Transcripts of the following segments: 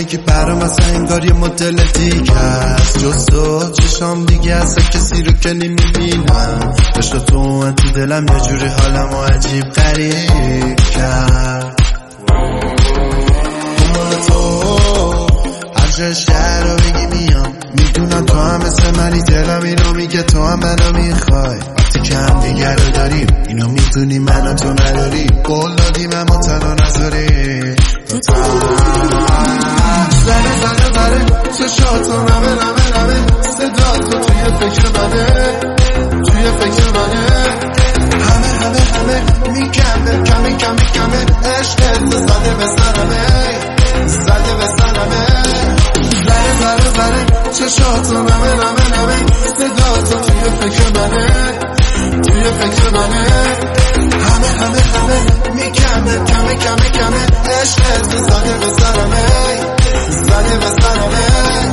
که برام اصلا انگار یه مدل دیگه است، جز تو چشام دیگه اصلا کسی رو که نمیبینم. داشت تو اومد تو دلم یه جوری حالم و عجیب غریب کرد. هر جای شهر رو بگی میام، میدونم تو هم مثل منی، دلم اینو میگه تو هم منو میخوای. وقتی که هم دیگر رو داریم اینو میدونی منو تو نداری، قول دادیم اما تنها نذاری. زره زره زره چشاتو رمه رمه رمه، صدا تو توی فکر منه، توی فکر منه. همه همه همه میکمه کمه کمه کمه، عشقت زده به سرمه، زده به سرمه. زره زره زره چشاتو رمه رمه رمه، صدا تو توی فکر منه، توی فکر منه. همه همه همه میکمه کمه کمه کمه، عشقت زده به سرمه، زده به سرمه.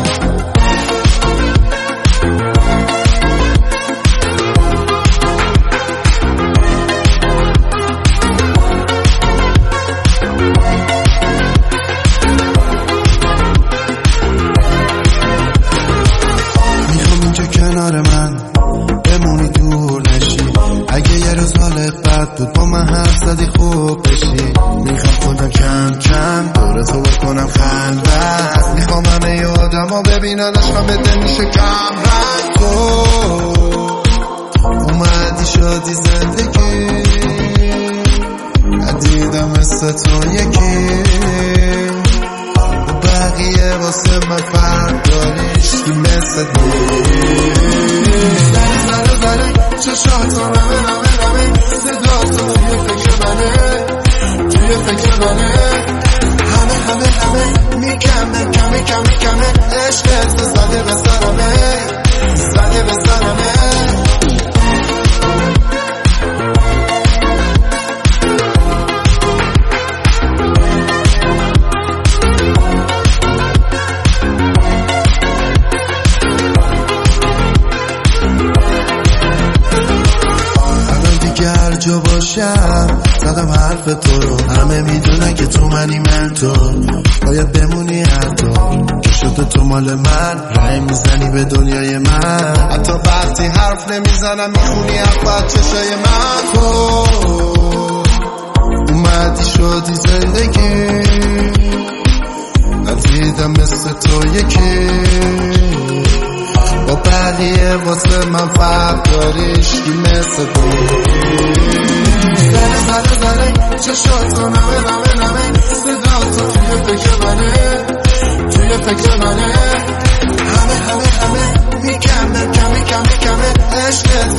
کنار من بمونی دور نشی، اگه یه روز حالت بد بود با من حرف زدی خوب بشی. میخوام خودم کم کم دور تو بکنم خلوت، میخوام همه ی آدم ها ببینن عشقم به دل میشه کم رنگ. تو اومدی شدی زندگی، ندیدم مثل تو یکی، بقیه واسه من فرق داری، عشقی مثل زره زره زره چشاتو رمه رمه رمه، صدا تو توی فکر منه، توی فکر منه. همه همه همه میکمه کمه کمه کمه، عشقت زده به سرمه، زده به سرمه. جو باشم زدم حرف تو رو، همه میدونن که تو منی من تو، باید بمونی حتی که شده تو مال من، رای میزنی به دنیای من. حتی وقتی حرف نمیزنم میخونی حرفت چشای من. تو اومدی شدی زندگی، ندیدم مثل تو یکی، با بقیه واسه من فرق داری، عشقی مثل تو. زره زره زره چشاتو نمه نمه نمه، صدا تو توی فکر منه، توی فکر منه. همه همه همه میکمه کمه کمه کمه، عشقت